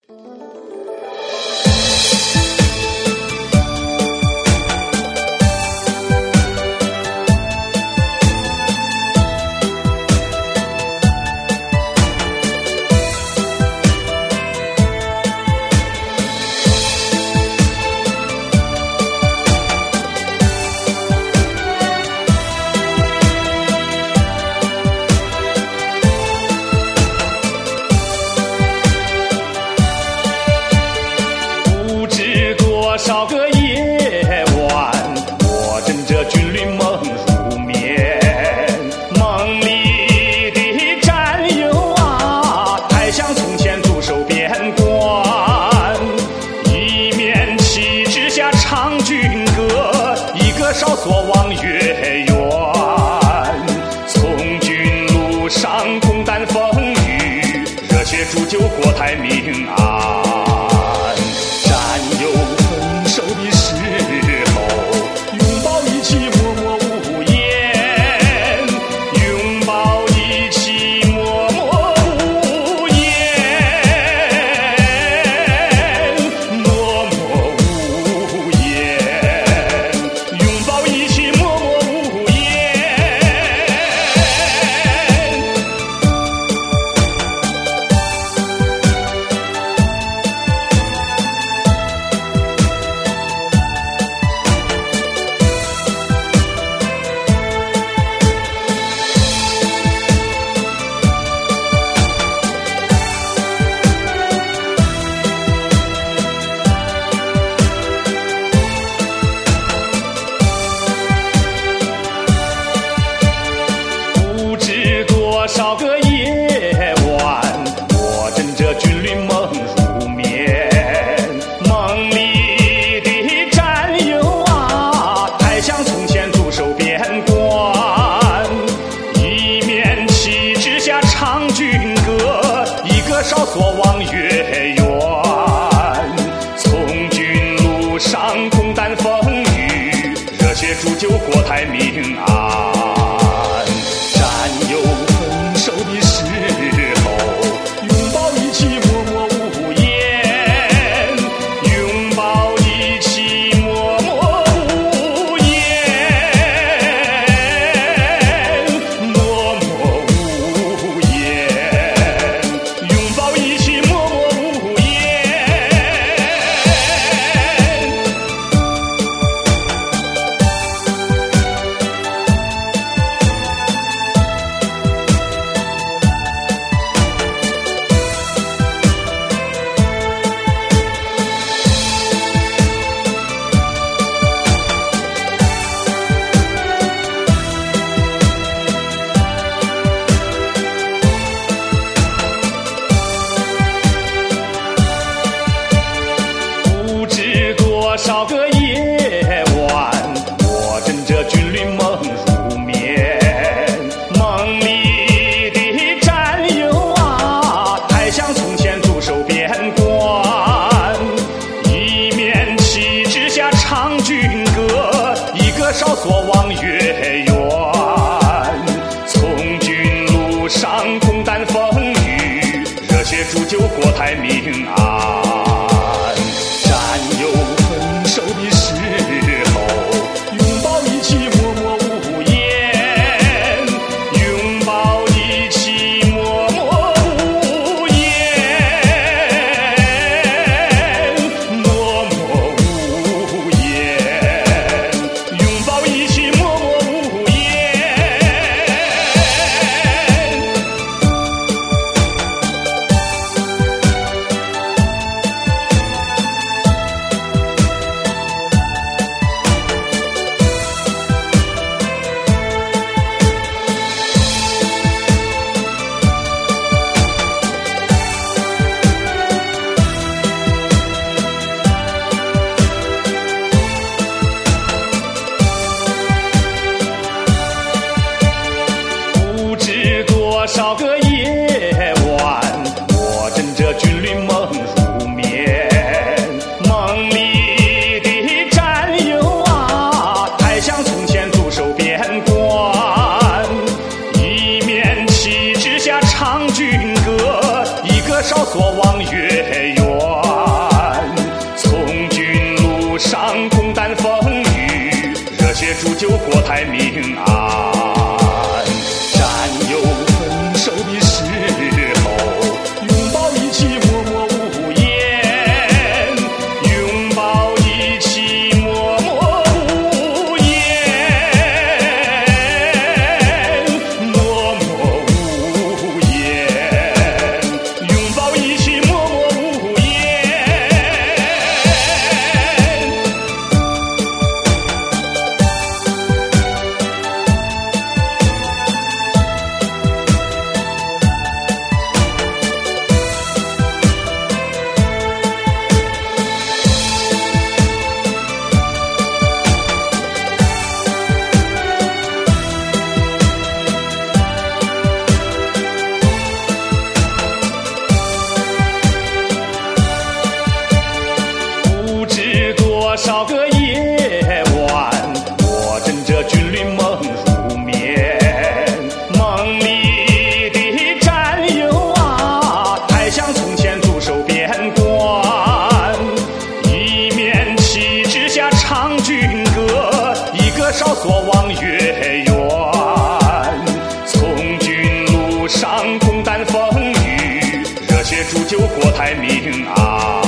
多少个夜晚，我枕着军旅梦入眠，梦里的战友啊，太像从前驻守边关，一面旗帜下唱军歌，一个哨所望月圆，从军路上共担风雨，热血铸就国泰民安。多少个夜晚，我枕着军旅梦入眠，梦里的战友啊，太像从前驻守边关，一面旗帜下唱军歌，一个哨所望月圆，从军路上共担风雨，热血铸就国泰民安。手的时候，拥抱一起默默无言，拥抱一起默默无言，默默无言，拥抱一起默默无言。多少个夜晚，我枕着军旅梦入眠，梦里的战友啊，太像从前驻守边关，一面旗帜下唱军歌，一个哨所望月圆，从军路上共担风雨，热血铸就国泰民安。手的时候，拥抱一起默默无言，拥抱一起默默无言，默默无言，拥抱一起默默无言。多少个夜晚，我枕着军旅梦入眠，梦里的战友啊，太像从前驻守边关，一面旗帜下唱军歌，一个哨所望月圆， 太平安。战友分手的时候，拥抱一起默默无言，拥抱一起默默无言，默默无言，拥抱一起默默无言。不知多少个夜晚，我枕着军旅梦入眠。梦里的战友啊，还像从前驻守边关。一面旗帜下唱军歌，一个哨所望月圆。从军路上共担风雨，热血铸就国泰民安。